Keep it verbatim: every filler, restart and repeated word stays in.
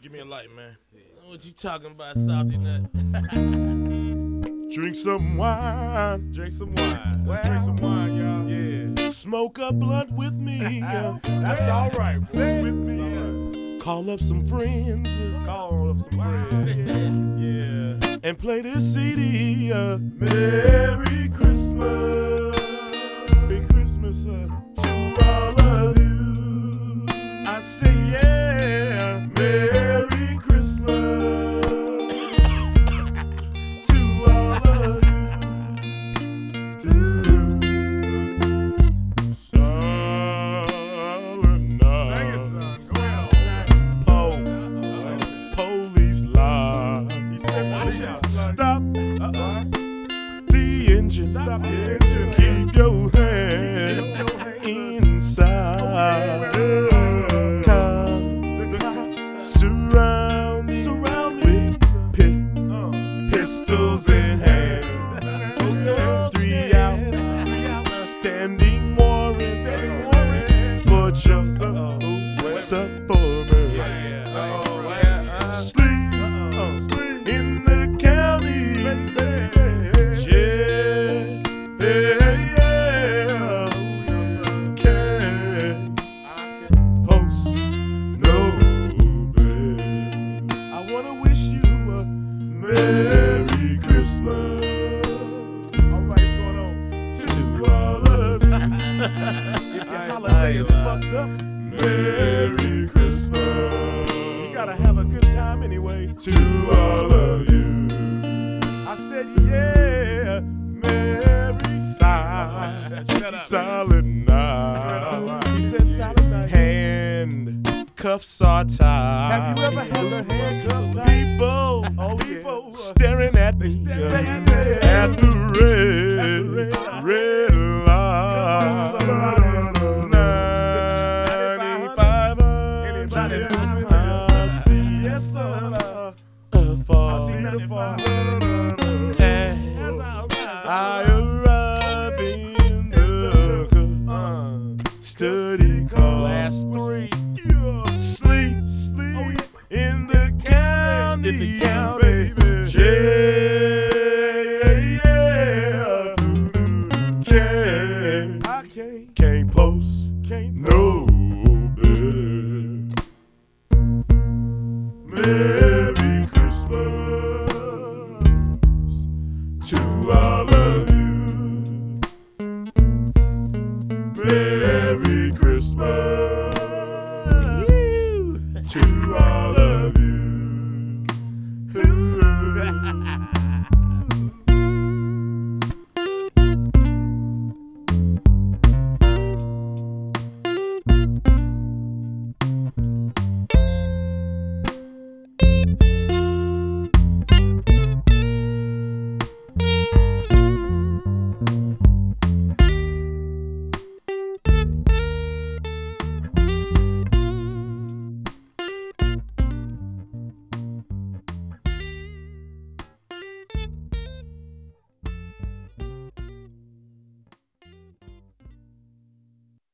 Give me a light, man. What you talking about, salty nut? Drink some wine. Drink some wine. Let's drink some wine, y'all. Yeah. Smoke a blunt with me. That's all right. Say with me. Call up some friends. Call up some friends. Yeah. And play this C D. Uh, Merry Christmas. Merry Christmas uh, to all of you. I say yeah. Merry Christmas to all of you. Ooh. Silent night. Sing it, son. Go ahead. Po- police lie. He said, watch out. Stop Uh-oh. the engine. Stop the engine. Keep your hands inside. The cops Surround me surround me. with pi- Uh, pistols in hand. Three out, standing warrants for just what's up for me. Yeah. Oh, yeah. Sleep in the county jail. Yeah. Can't post no bail. I wanna wish you a Merry Christmas All right, what's going on? to all of you. If your holiday is fucked up, Merry Christmas. you gotta have a good time anyway. to all of you. I said, yeah, Merry Silent, Shut up. silent night. He said silent night. Handcuffs are tied. Have you ever had the handcuffs tied? People, Oh, people yeah. staring at me staring uh, at me. at the red, At the red light. red light. Come on, somebody. ninety-five Anybody? hundred. I'll see Yes, sir. afar. I see the far. As I arrive in the Uh, study car, last three. sleep, sleep in the county, In the county, baby. Yeah, can't, I can't, can't post can't. no bill. Merry Christmas to all of you. Merry Christmas to all